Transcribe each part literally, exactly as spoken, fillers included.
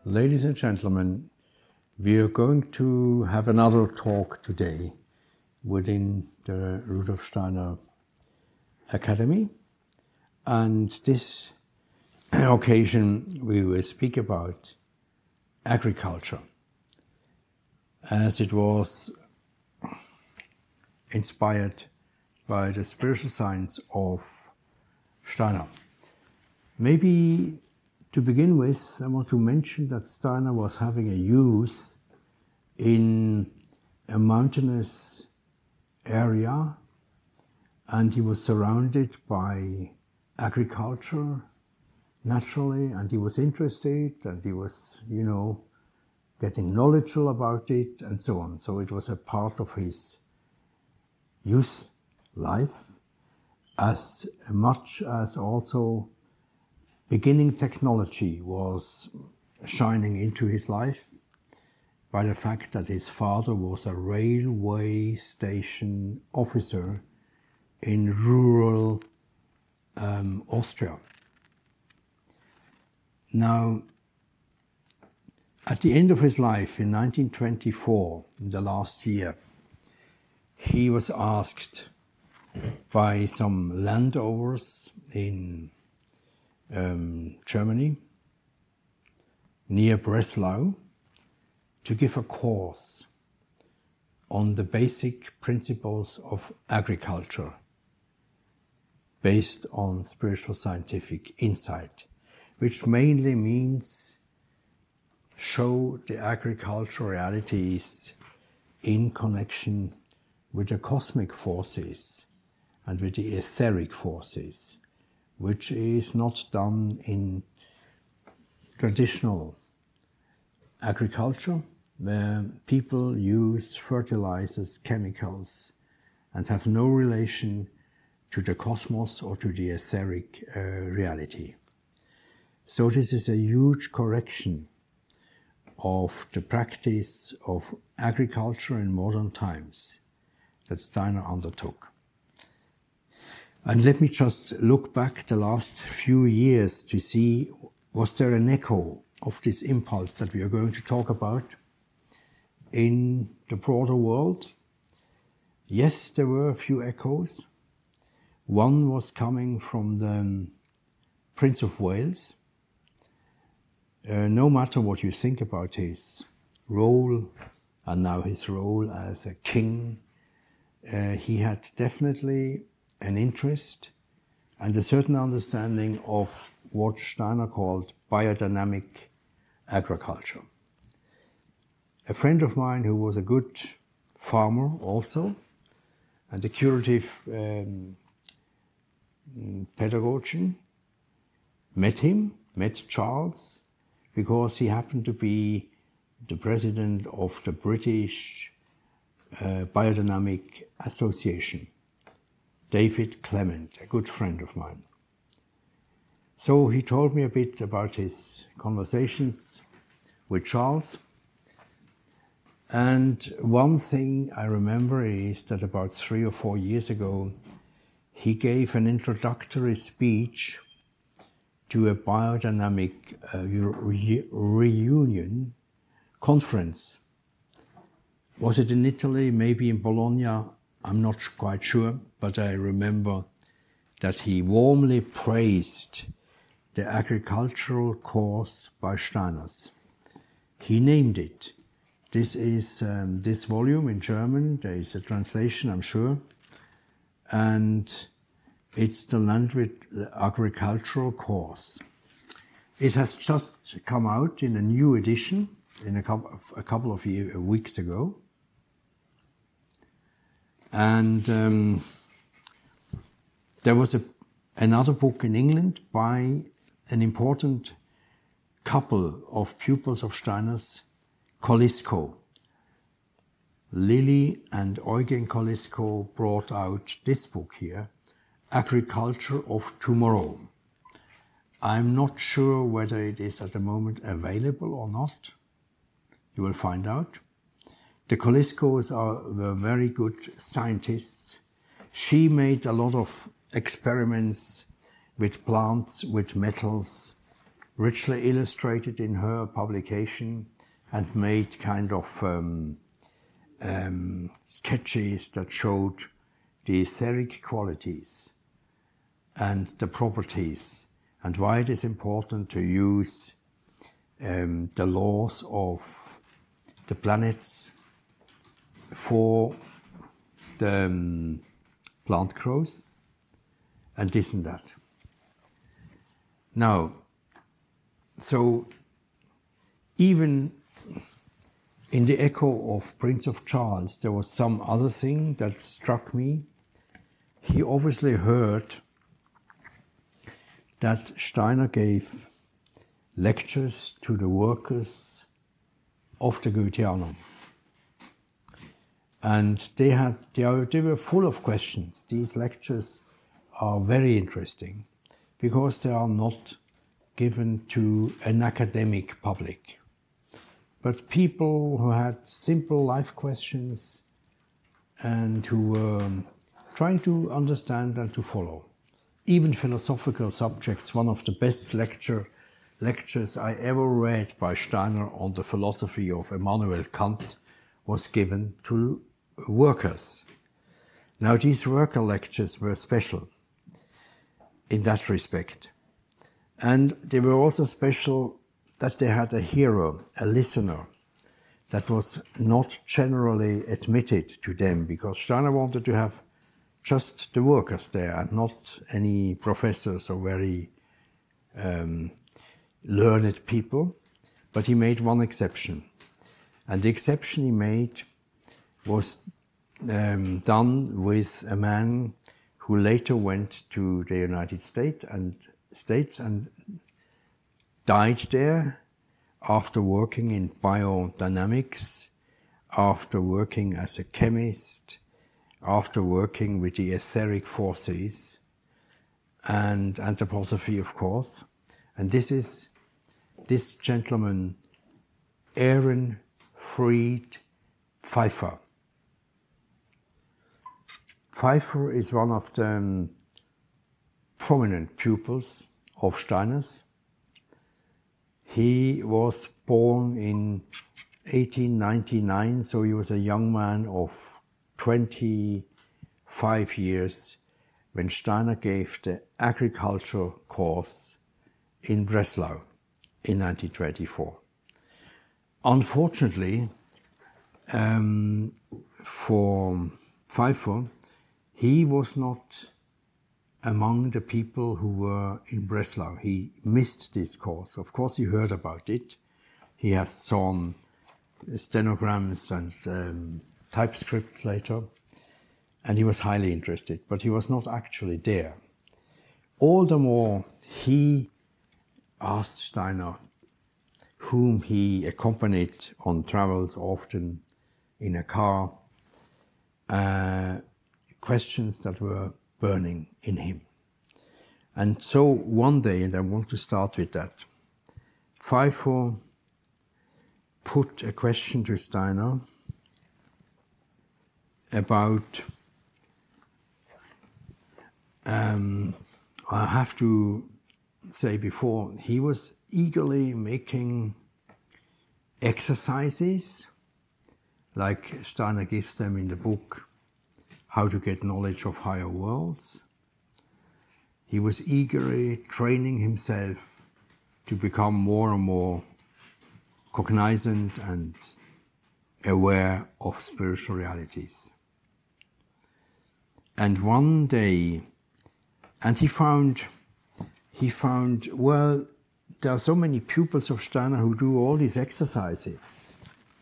Ladies and gentlemen, we are going to have another talk today within the Rudolf Steiner Academy, and this occasion we will speak about agriculture, as it was inspired by the spiritual science of Steiner. Maybe to begin with, I want to mention that Steiner was having a youth in a mountainous area, and he was surrounded by agriculture naturally, and he was interested, and he was, you know, getting knowledgeable about it and so on. So it was a part of his youth life, as much as also beginning technology was shining into his life by the fact that his father was a railway station officer in rural um, Austria. Now, at the end of his life in nineteen twenty-four, in the last year, he was asked by some landowners in um, Germany, near Breslau, to give a course on the basic principles of agriculture based on spiritual scientific insight, which mainly means show the agricultural realities in connection with the cosmic forces and with the etheric forces, which is not done in traditional agriculture, where people use fertilizers, chemicals, and have no relation to the cosmos or to the etheric uh, reality. So this is a huge correction of the practice of agriculture in modern times that Steiner undertook. And let me just look back the last few years to see, was there an echo of this impulse that we are going to talk about in the broader world? Yes, there were a few echoes. One was coming from the Prince of Wales. Uh, no matter what you think about his role, and now his role as a king, uh, he had definitely an interest and a certain understanding of what Steiner called biodynamic agriculture. A friend of mine who was a good farmer also, and a curative um, pedagogian, met him, met Charles, because he happened to be the president of the British uh, Biodynamic Association. David Clement, a good friend of mine. So he told me a bit about his conversations with Charles. And one thing I remember is that about three or four years ago, he gave an introductory speech to a biodynamic uh, re- reunion conference. Was it in Italy, maybe in Bologna? I'm not quite sure, but I remember that he warmly praised the agricultural course by Steiners. He named it. This is um, this volume in German. There is a translation, I'm sure. And it's the Landwirt Agricultural Course. It has just come out in a new edition in a couple of, a couple of year, weeks ago. And um, there was a, another book in England by an important couple of pupils of Steiner's, Kolysko. Lily and Eugen Kolysko brought out this book here, Agriculture of Tomorrow. I'm not sure whether it is at the moment available or not. You will find out. The Kolyskos are were very good scientists. She made a lot of experiments with plants, with metals, richly illustrated in her publication and made kind of um, um, sketches that showed the etheric qualities and the properties and why it is important to use um, the laws of the planets for the um, plant growth and this and that. Now, so even in the echo of Prince of Charles, there was some other thing that struck me. He obviously heard that Steiner gave lectures to the workers of the Goetheanum. And they, had, they, are, they were full of questions. These lectures are very interesting because they are not given to an academic public, but people who had simple life questions and who were trying to understand and to follow. Even philosophical subjects. One of the best lecture, lectures I ever read by Steiner on the philosophy of Immanuel Kant was given to workers. Now these worker lectures were special in that respect. And they were also special that they had a hero, a listener, that was not generally admitted to them, because Steiner wanted to have just the workers there and not any professors or very um, learned people. But he made one exception. And the exception he made was um, done with a man who later went to the United States and States and died there after working in biodynamics, after working as a chemist, after working with the etheric forces and anthroposophy, of course. And this is this gentleman, Aaron Freed Pfeiffer. Pfeiffer is one of the um, prominent pupils of Steiner's. He was born in eighteen ninety-nine, so he was a young man of twenty-five years when Steiner gave the agriculture course in Breslau in nineteen twenty-four. Unfortunately, um, for Pfeiffer, he was not among the people who were in Breslau. He missed this course. Of course, he heard about it. He has some stenograms and um, typescripts later, and he was highly interested, but he was not actually there. All the more, he asked Steiner, whom he accompanied on travels, often in a car, uh, questions that were burning in him. And so one day, and I want to start with that, Pfeiffer put a question to Steiner about, um, I have to say before, he was eagerly making exercises, like Steiner gives them in the book, How to Get Knowledge of Higher Worlds. He was eagerly training himself to become more and more cognizant and aware of spiritual realities. And one day, and he found, he found, well, there are so many pupils of Steiner who do all these exercises.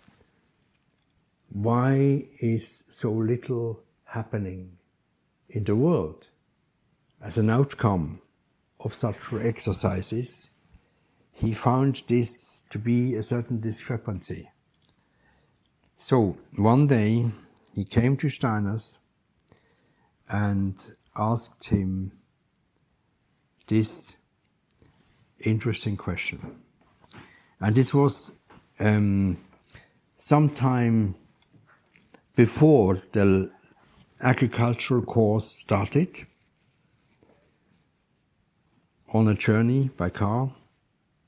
Why is so little happening in the world as an outcome of such exercises? He found this to be a certain discrepancy. So one day he came to Steiner's and asked him this interesting question. And this was um, sometime before the agricultural course started, on a journey by car.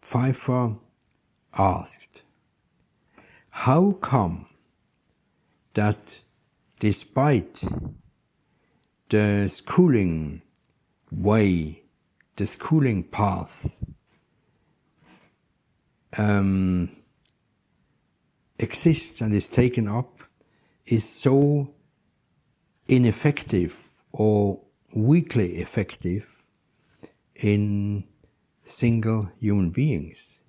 Pfeiffer asked, how come that despite the schooling way, the schooling path um, exists and is taken up, is so ineffective or weakly effective in single human beings,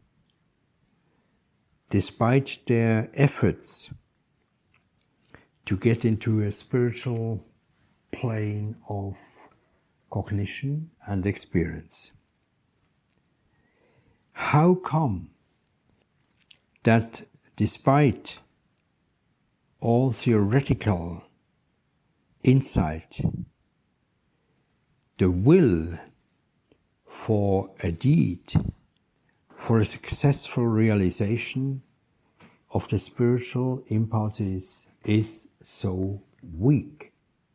despite their efforts to get into a spiritual plane of cognition and experience. How come that despite all theoretical insight, the will for a deed, for a successful realization of the spiritual impulses is so weak?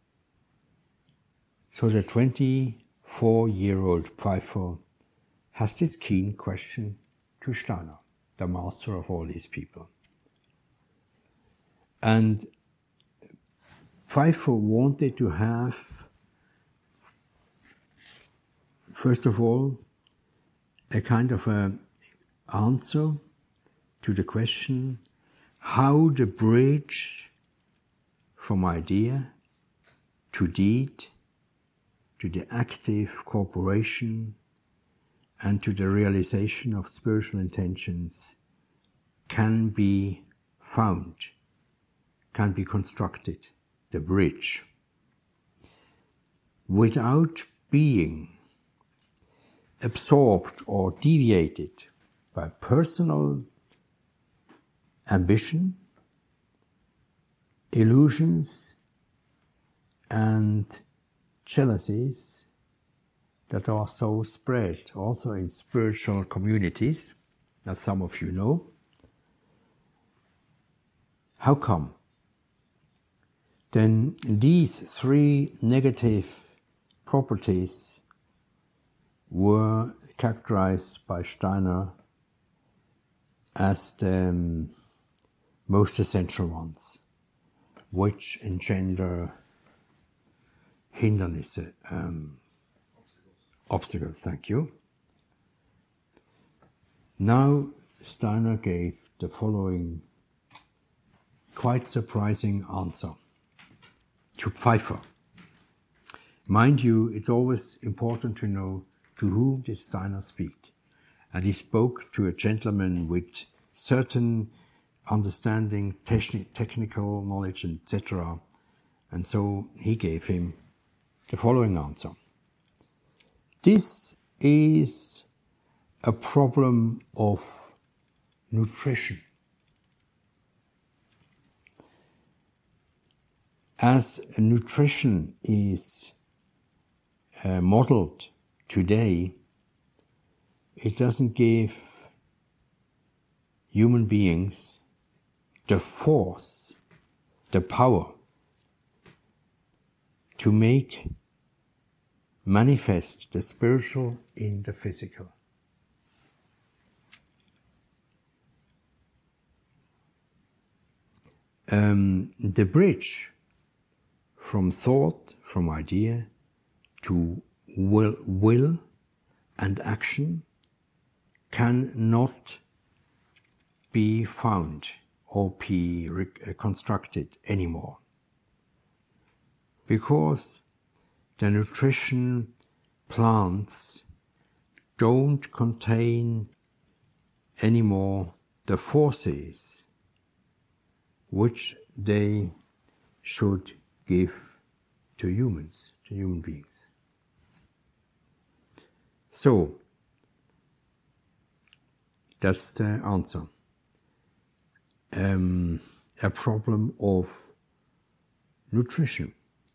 So the twenty-four-year-old Pfeiffer has this keen question to Steiner, the master of all these people. And Pfeiffer wanted to have, first of all, a kind of an answer to the question how the bridge from idea to deed, to the active cooperation, and to the realization of spiritual intentions can be found, can be constructed, the bridge, without being absorbed or deviated by personal ambition, illusions, and jealousies that are so spread also in spiritual communities, as some of you know. How come? Then these three negative properties were characterized by Steiner as the um, most essential ones, which engender hindernisse, um, obstacles, thank you. Now Steiner gave the following quite surprising answer to Pfeiffer. Mind you, it's always important to know to whom did Steiner speak. And he spoke to a gentleman with certain understanding, te- technical knowledge, et cetera. And so he gave him the following answer. This is a problem of nutrition. As nutrition is uh, modeled today, it doesn't give human beings the force, the power to make manifest the spiritual in the physical. Um, the bridge from thought, from idea, to will, will and action cannot be found or be reconstructed anymore. Because the nutrition plants don't contain anymore the forces which they should give to humans, to human beings. So, that's the answer. Um, a problem of nutrition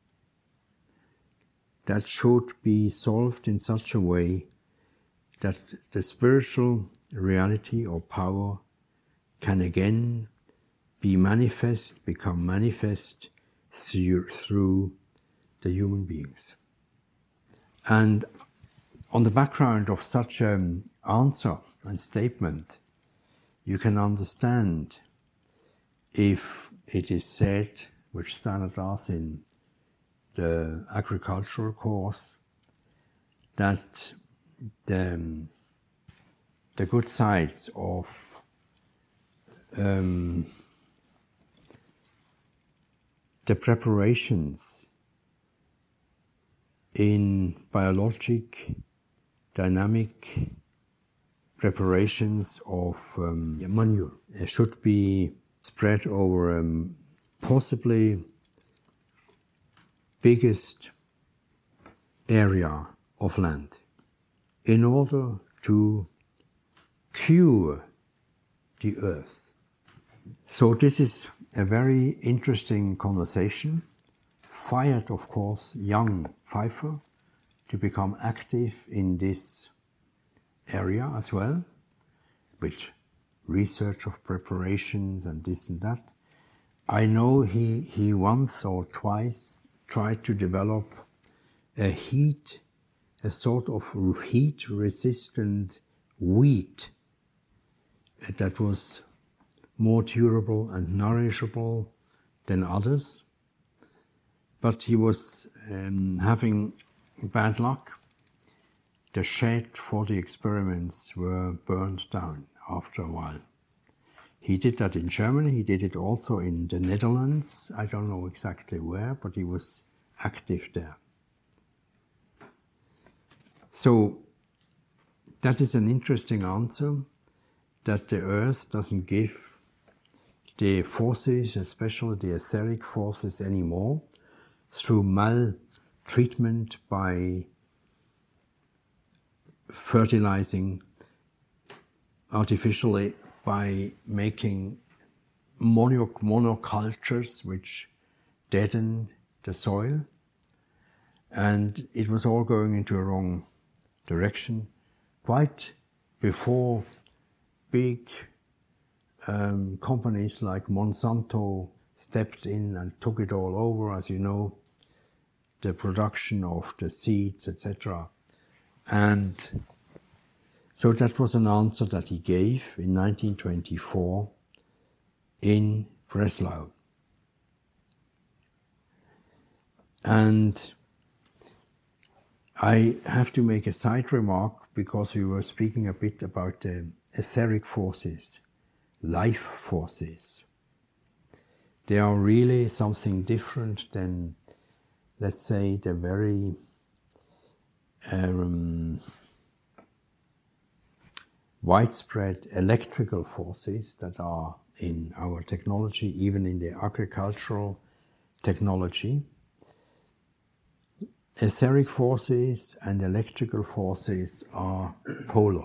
that should be solved in such a way that the spiritual reality or power can again be manifest, become manifest through, through the human beings. And on the background of such an answer, and statement, you can understand if it is said, which Steinar does in the agricultural course, that the, the good sides of um, the preparations in biologic, dynamic preparations of um, manure it should be spread over um, possibly biggest area of land in order to cure the earth. So this is a very interesting conversation, fired of course young Pfeiffer to become active in this area as well, with research of preparations and this and that. I know he, he once or twice tried to develop a heat, a sort of heat-resistant wheat that was more durable and nourishable than others. But he was um, having bad luck. The shed for the experiments were burned down after a while. He did that in Germany, he did it also in the Netherlands. I don't know exactly where, but he was active there. So that is an interesting answer, that the earth doesn't give the forces, especially the etheric forces, anymore through maltreatment by fertilizing artificially, by making mono monocultures which deaden the soil. And it was all going into a wrong direction quite before big um, companies like Monsanto stepped in and took it all over, as you know, the production of the seeds, et cetera. And so that was an answer that he gave in nineteen twenty-four in Breslau. And I have to make a side remark, because we were speaking a bit about the etheric forces, life forces. They are really something different than, let's say, the very um, widespread electrical forces that are in our technology, even in the agricultural technology. Etheric forces and electrical forces are polar.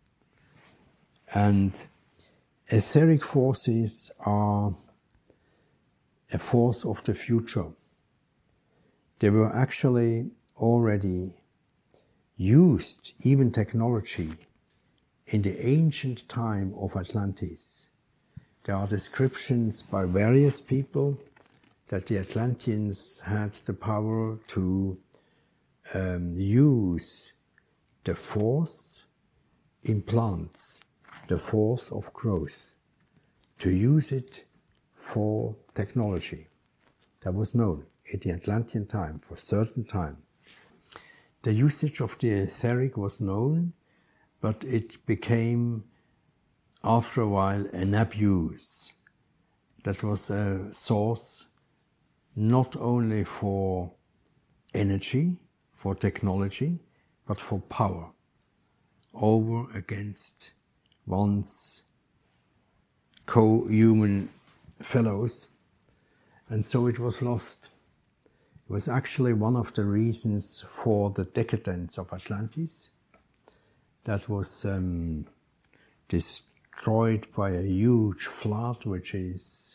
And etheric forces are a force of the future. They were actually already used, even technology, in the ancient time of Atlantis. There are descriptions by various people that the Atlanteans had the power to um, use the force in plants, the force of growth, to use it for technology. That was known in the Atlantean time for a certain time. The usage of the etheric was known, but it became, after a while, an abuse. That was a source not only for energy, for technology, but for power over against one's co-human fellows. And so it was lost. It was actually one of the reasons for the decadence of Atlantis, that was um, destroyed by a huge flood, which is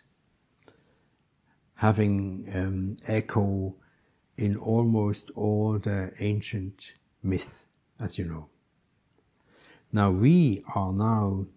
having um, echo in almost all the ancient myths, as you know. Now we are now,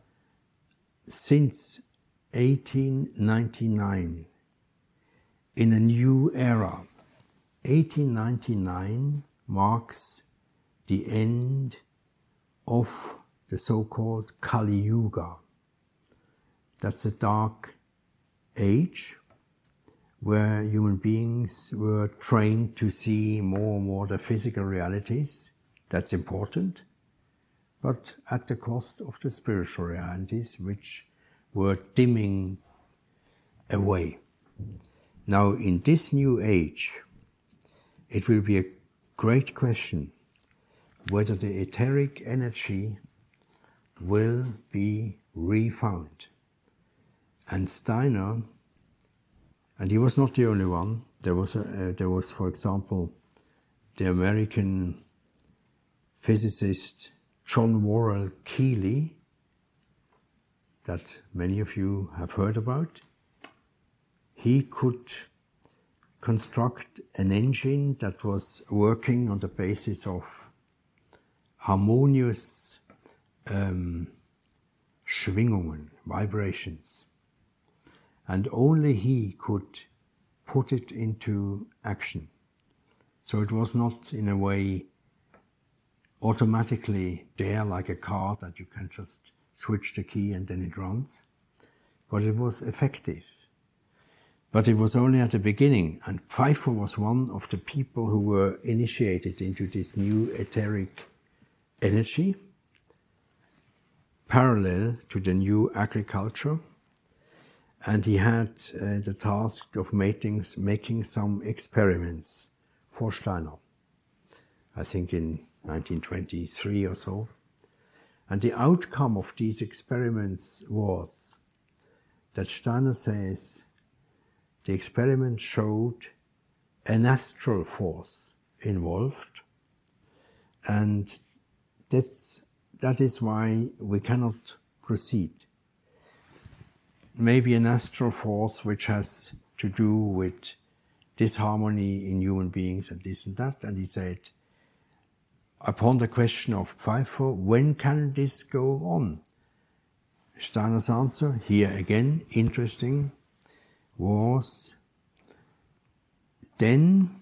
since eighteen ninety-nine, in a new era. eighteen ninety-nine marks the end of the so-called Kali Yuga. That's a dark age where human beings were trained to see more and more the physical realities. That's important, but at the cost of the spiritual realities, which were dimming away. Now, in this new age, it will be a great question whether the etheric energy will be refound. And Steiner, and he was not the only one, there was, a, uh, there was, for example, the American physicist John Worrell Keely, that many of you have heard about. He could construct an engine that was working on the basis of harmonious um, Schwingungen, vibrations. And only he could put it into action. So it was not in a way automatically there like a car that you can just switch the key and then it runs, but it was effective. But it was only at the beginning, and Pfeiffer was one of the people who were initiated into this new etheric energy, parallel to the new agriculture. And he had uh, the task of making, making some experiments for Steiner, I think in nineteen twenty-three or so. And the outcome of these experiments was that Steiner says the experiment showed an astral force involved, and that's, that is why we cannot proceed. Maybe an astral force which has to do with disharmony in human beings and this and that. And he said, upon the question of Pfeiffer, when can this go on? Steiner's answer, here again, interesting, was then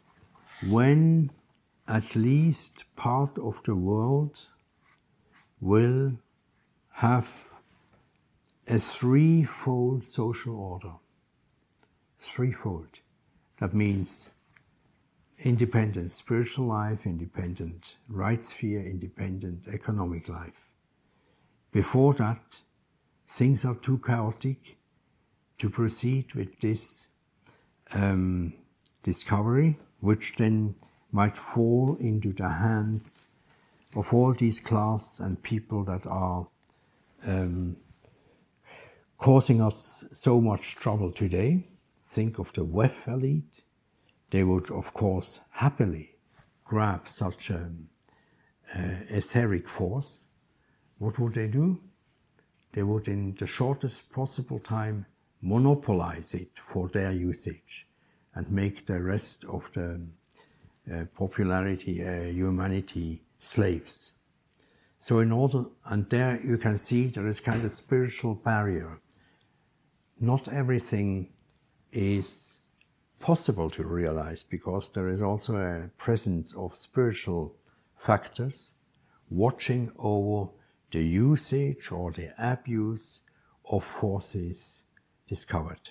when at least part of the world will have a threefold social order. Threefold. That means independent spiritual life, independent right sphere, independent economic life. Before that, things are too chaotic to proceed with this um, discovery, which then might fall into the hands of all these class and people that are um, causing us so much trouble today. Think of the W E F elite. They would, of course, happily grab such an etheric force. What would they do? They would, in the shortest possible time, monopolize it for their usage and make the rest of the uh, popularity, uh, humanity, slaves. So in order, and there you can see there is kind of spiritual barrier. Not everything is possible to realize because there is also a presence of spiritual factors watching over the usage or the abuse of forces discovered.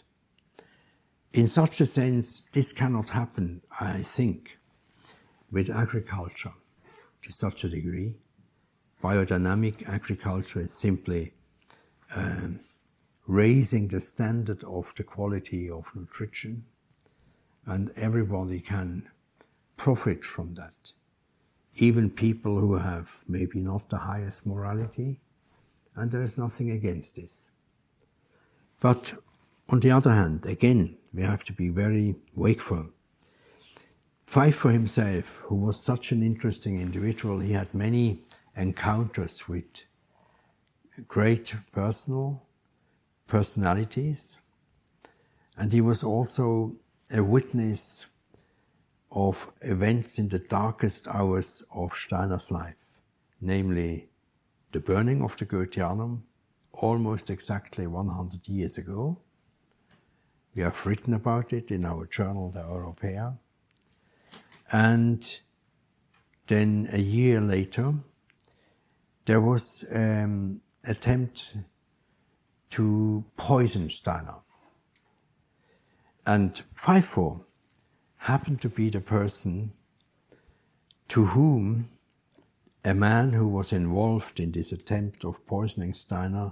In such a sense, this cannot happen, I think, with agriculture to such a degree. Biodynamic agriculture is simply um, raising the standard of the quality of nutrition, and everybody can profit from that. Even people who have maybe not the highest morality, and there is nothing against this. But on the other hand, again, we have to be very wakeful. Pfeiffer himself, who was such an interesting individual, he had many encounters with great personal personalities, and he was also a witness of events in the darkest hours of Steiner's life, namely the burning of the Goetheanum almost exactly one hundred years ago. We have written about it in our journal, the Europäer. And then a year later, there was an um, attempt to poison Steiner. And Pfeiffer happened to be the person to whom a man who was involved in this attempt of poisoning Steiner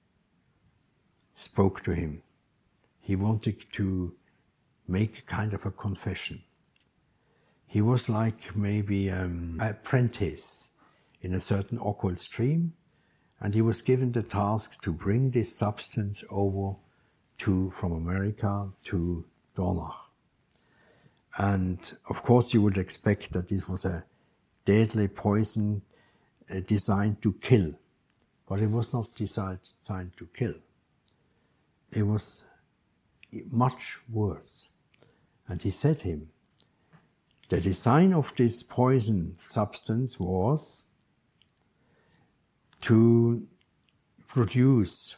spoke to him. He wanted to make kind of a confession. He was like maybe um, an apprentice in a certain occult stream, and he was given the task to bring this substance over to, from America to Dornach. And of course you would expect that this was a deadly poison uh, designed to kill, but it was not designed, designed to kill. It was much worse. And he said to him, the design of this poison substance was to produce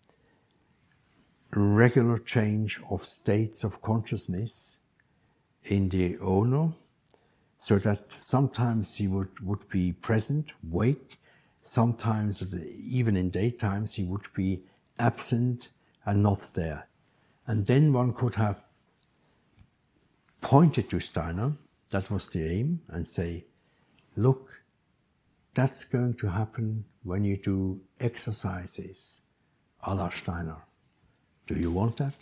regular change of states of consciousness in the owner, so that sometimes he would, would be present, wake, sometimes even in daytimes he would be absent and not there. And then one could have pointed to Steiner, that was the aim, and say, look, that's going to happen when you do exercises a la Steiner. Do you want that?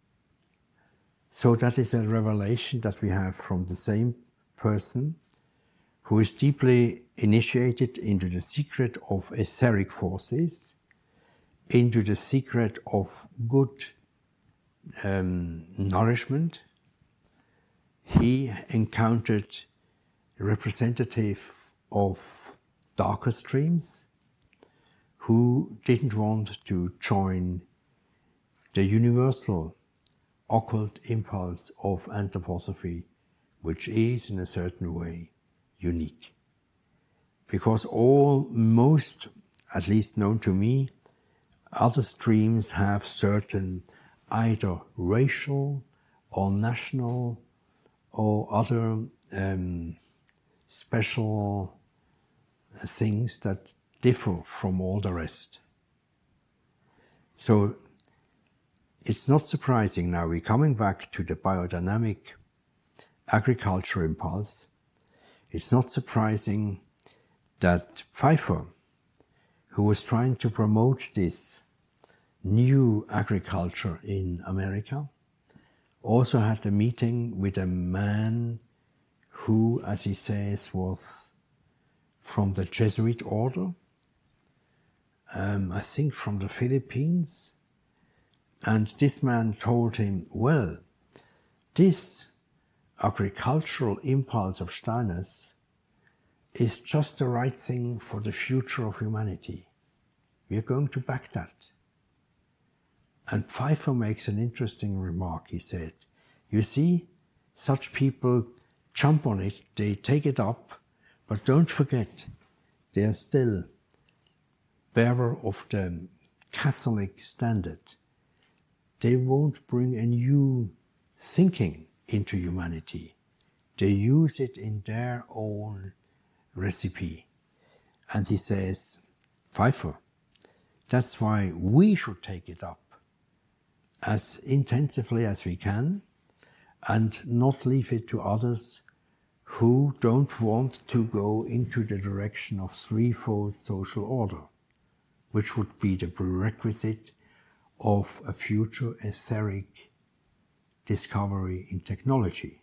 So that is a revelation that we have from the same person who is deeply initiated into the secret of etheric forces, into the secret of good um, nourishment. He encountered a representative of darker streams who didn't want to join the universal occult impulse of anthroposophy, which is in a certain way unique. Because all, most, at least known to me, other streams have certain either racial or national or other um, special things that differ from all the rest. So it's not surprising now, we're coming back to the biodynamic agriculture impulse. It's not surprising that Pfeiffer, who was trying to promote this new agriculture in America, also had a meeting with a man who, as he says, was from the Jesuit order, um, I think from the Philippines. And this man told him, well, this agricultural impulse of Steiner's is just the right thing for the future of humanity. We are going to back that. And Pfeiffer makes an interesting remark. He said, you see, such people jump on it, they take it up, but don't forget, they are still bearer of the Catholic standard. They won't bring a new thinking into humanity. They use it in their own recipe. And he says, Pfeiffer, that's why we should take it up as intensively as we can and not leave it to others who don't want to go into the direction of threefold social order, which would be the prerequisite of a future etheric discovery in technology.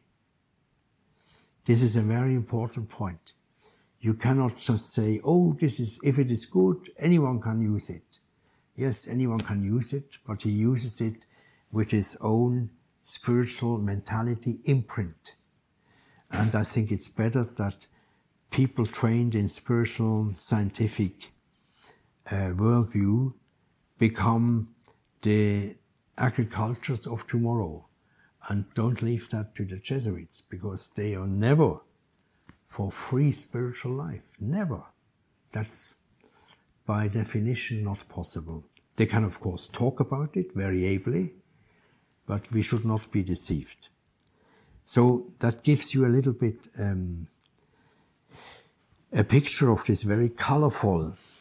This is a very important point. You cannot just say, oh, this is, if it is good, anyone can use it. Yes, anyone can use it, but he uses it with his own spiritual mentality imprint. And I think it's better that people trained in spiritual, scientific uh, worldview become the agricultures of tomorrow, and don't leave that to the Jesuits, because they are never for free spiritual life. Never. That's by definition not possible. They can of course talk about it very ably, but we should not be deceived. So that gives you a little bit um, a picture of this very colorful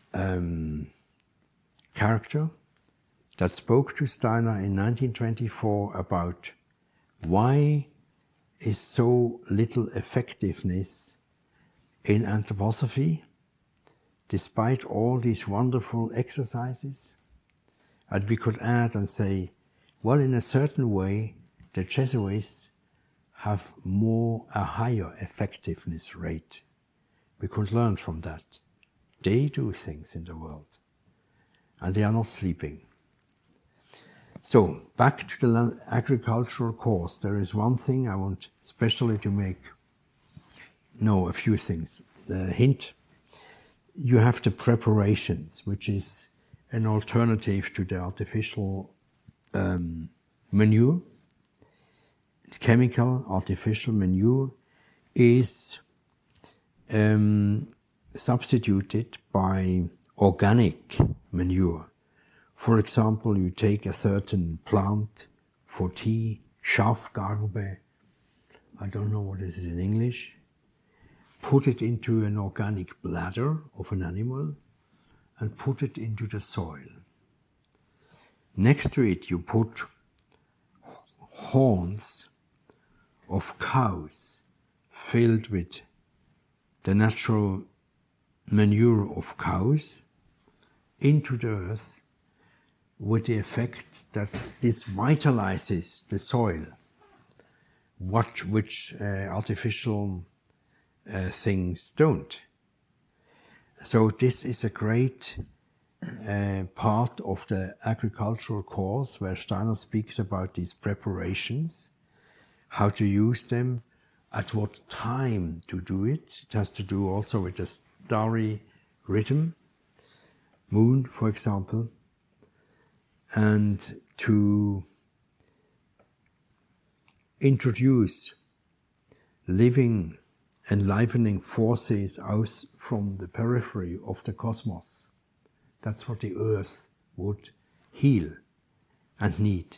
um, character that spoke to Steiner in nineteen twenty-four about why is so little effectiveness in anthroposophy, despite all these wonderful exercises. And we could add and say, well, in a certain way, the Jesuits have more, a higher effectiveness rate. We could learn from that. They do things in the world, and they are not sleeping. So, back to the agricultural course, there is one thing I want especially to make, no, a few things. The hint, you have the preparations, which is an alternative to the artificial um, manure. The chemical artificial manure is um, substituted by organic manure. For example, you take a certain plant for tea, Schafgarbe, I don't know what this is in English, put it into an organic bladder of an animal and put it into the soil. Next to it you put horns of cows filled with the natural manure of cows into the earth, with the effect that this vitalizes the soil, what, which uh, artificial uh, things don't. So this is a great uh, part of the agricultural course where Steiner speaks about these preparations, how to use them, at what time to do it. It has to do also with the starry rhythm, moon, for example, and to introduce living, enlivening forces out from the periphery of the cosmos. That's what the earth would heal and need.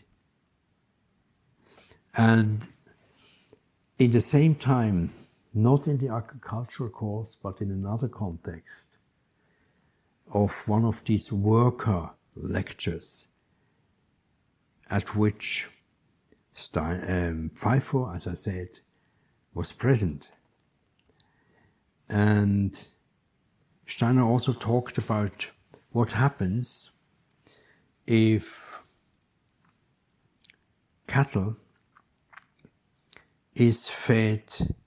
And in the same time, not in the agricultural course, but in another context, of one of these worker lectures, at which Stein, um, Pfeiffer, as I said, was present. And Steiner also talked about what happens if cattle is fed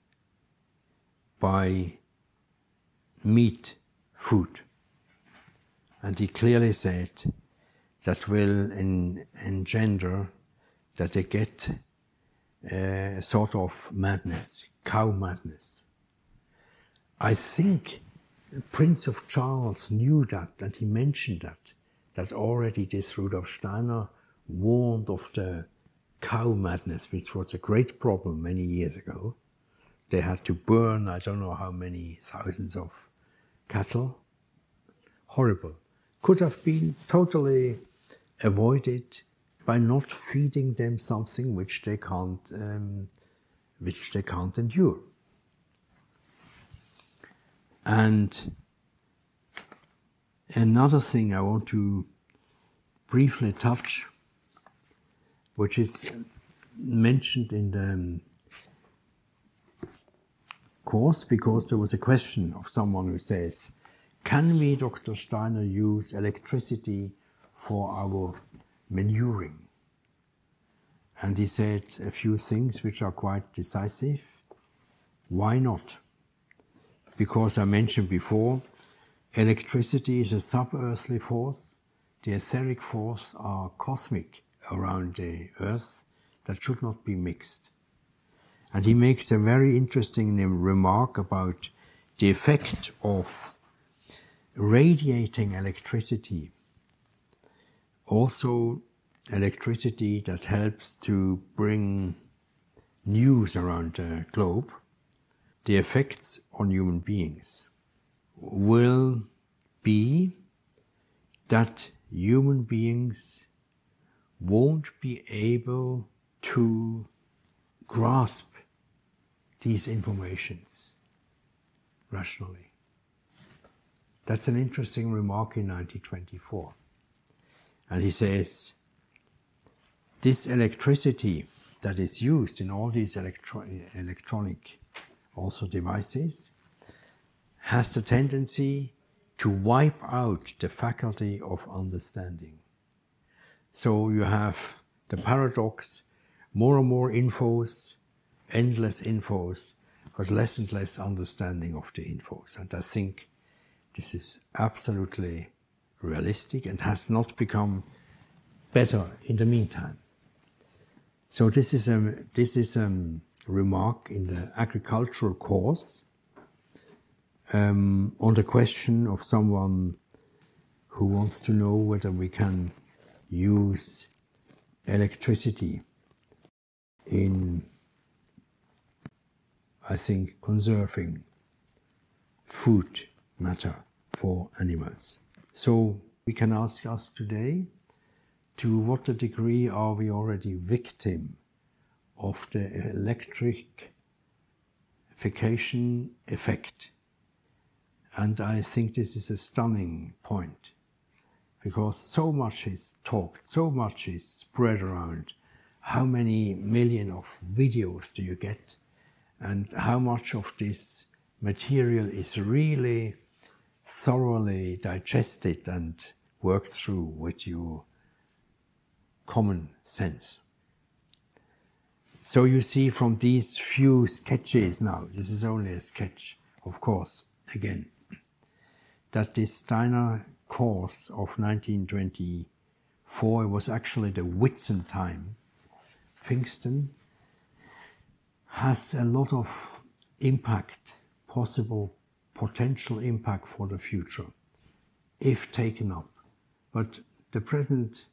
by meat food. And he clearly said that will en- engender that they get a sort of madness, cow madness. I think Prince of Charles knew that, and he mentioned that, that already this Rudolf Steiner warned of the cow madness, which was a great problem many years ago. They had to burn, I don't know how many thousands of cattle. Horrible. Could have been totally avoided by not feeding them something which they can't, um, which they can't endure. And another thing I want to briefly touch, which is mentioned in the course, because there was a question of someone who says, can we, Doctor Steiner, use electricity for our manuring? And he said a few things which are quite decisive. Why not? Because I mentioned before, electricity is a sub-earthly force. The etheric force are cosmic around the earth that should not be mixed. And he makes a very interesting remark about the effect of radiating electricity. Also electricity that helps to bring news around the globe. The effects on human beings will be that human beings won't be able to grasp these informations rationally. That's an interesting remark in nineteen twenty-four. And he says, this electricity that is used in all these electro electronic also devices has the tendency to wipe out the faculty of understanding. So you have the paradox, more and more infos, endless infos, but less and less understanding of the infos. And I think this is absolutely realistic and has not become better in the meantime. So this is a, this is a remark in the agricultural course um, on the question of someone who wants to know whether we can use electricity in, I think, conserving food matter for animals. So we can ask us today, to what degree are we already victim of the electrification effect? And I think this is a stunning point, because so much is talked, so much is spread around. How many million of videos do you get? And how much of this material is really thoroughly digested and worked through with your common sense? So you see from these few sketches now, this is only a sketch, of course, again, that this Steiner course of nineteen twenty-four was actually the Whitsuntime, Pfingsten, has a lot of impact, possible potential impact for the future, if taken up. But the present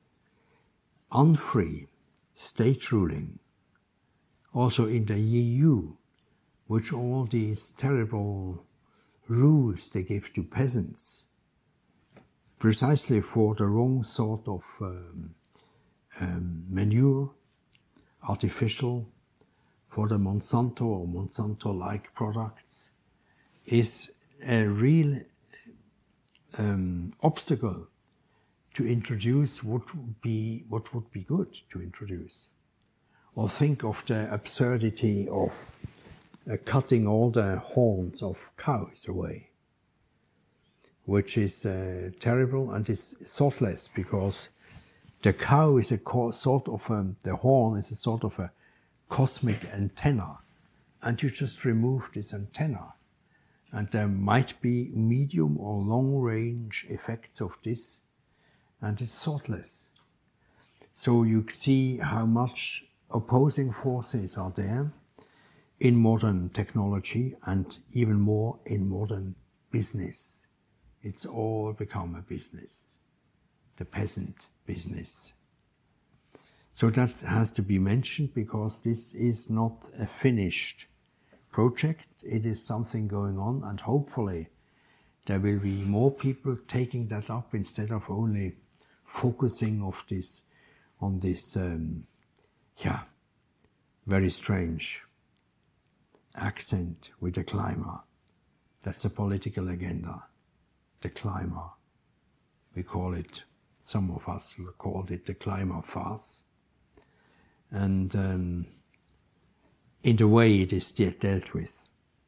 unfree state ruling, also in the E U, which all these terrible rules they give to peasants, precisely for the wrong sort of um, um, manure, artificial, for the Monsanto or Monsanto-like products, is a real um, obstacle to introduce what would be what would be good to introduce. Or think of the absurdity of uh, cutting all the horns of cows away, which is uh, terrible, and it's thoughtless, because the cow is a co sort of um, the horn is a sort of a cosmic antenna, and you just remove this antenna, and there might be medium or long range effects of this, and it's thoughtless. So you see how much opposing forces are there in modern technology, and even more in modern business. It's all become a business, the peasant business. So that has to be mentioned, because this is not a finished project. It is something going on, and hopefully there will be more people taking that up, instead of only focusing of this on this um, yeah, very strange accent with the climate. That's a political agenda, the climate. We call it, some of us called it the climate farce. And um, in the way it is dealt with.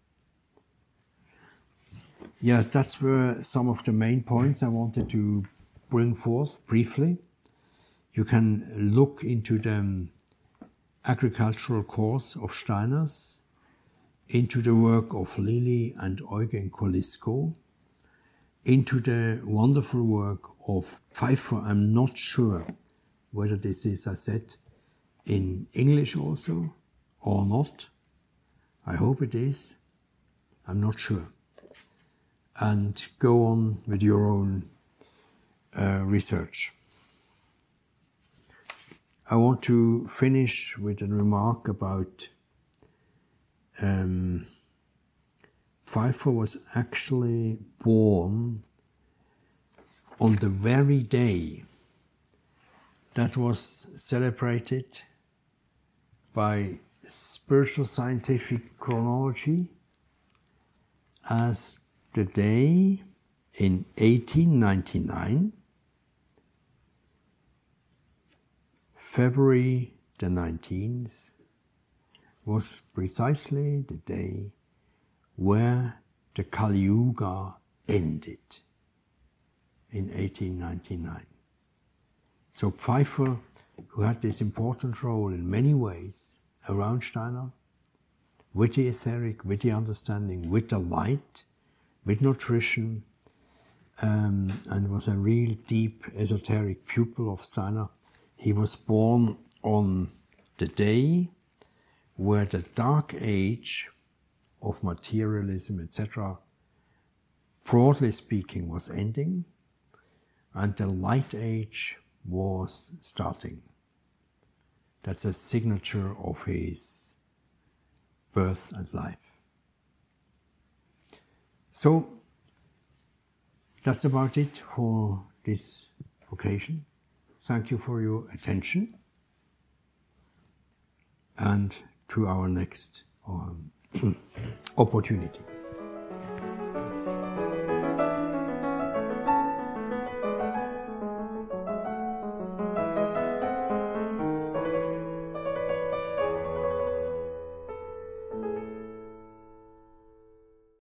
Yeah, that's were some of the main points I wanted to bring forth briefly. You can look into the agricultural course of Steiner's, into the work of Lily and Eugen Kolisko, into the wonderful work of Pfeiffer. I'm not sure whether this is, I said, in English also or not. I hope it is. I'm not sure. And go on with your own uh, research. I want to finish with a remark about um, Pfeiffer was actually born on the very day that was celebrated by spiritual scientific chronology as the day In eighteen ninety-nine, February the nineteenth, was precisely the day where the Kali Yuga ended in eighteen ninety-nine. So Pfeiffer, who had this important role in many ways around Steiner, with the etheric, with the understanding, with the light, with nutrition, um, and was a real deep esoteric pupil of Steiner. He was born on the day where the dark age of materialism, et cetera, broadly speaking, was ending, and the light age was starting. That's a signature of his birth and life. So that's about it for this occasion. Thank you for your attention, and to our next um, opportunity.